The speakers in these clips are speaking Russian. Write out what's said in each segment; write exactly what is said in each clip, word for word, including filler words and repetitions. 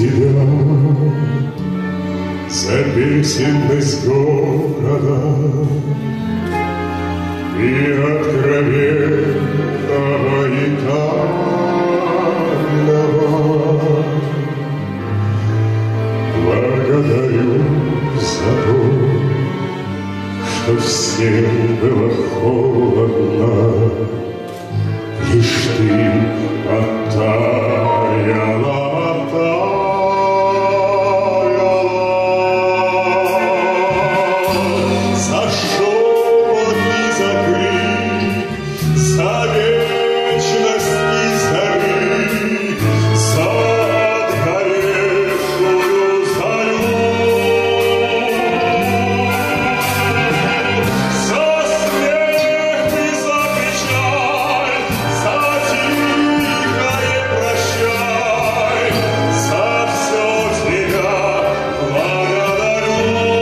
тебя за песенность города и откровенного и тайного. Благодарю за то, что всем было холодно, лишь ты оттаяла, оттаяла. За шепот и за крик, за вечность и зары, за отгоревшую зарю, за смех и за печаль, за тихое прощай, за все тебя благодарю.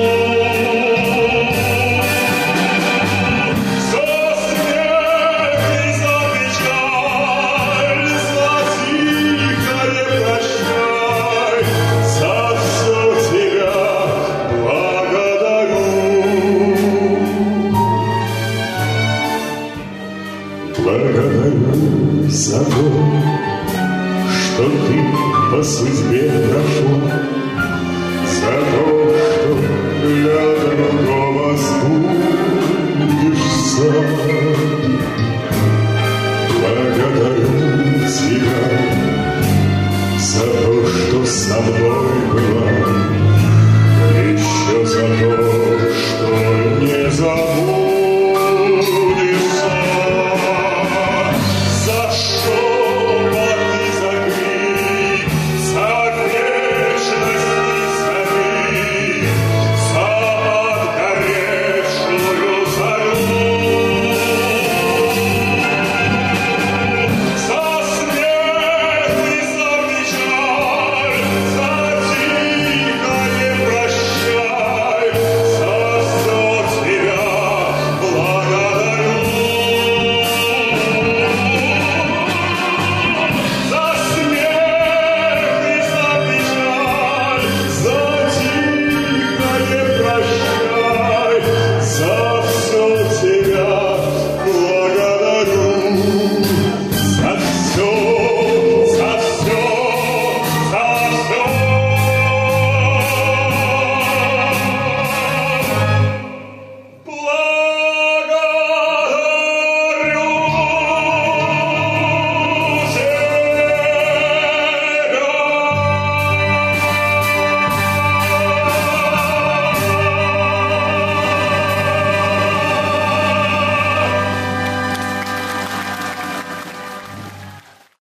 За смех и за печаль, за тихое прощай, за все тебя благодарю. Благодарю за то, что ты по судьбе прошла, за то, что для другого сбудешься. Благодарю тебя за то, что сам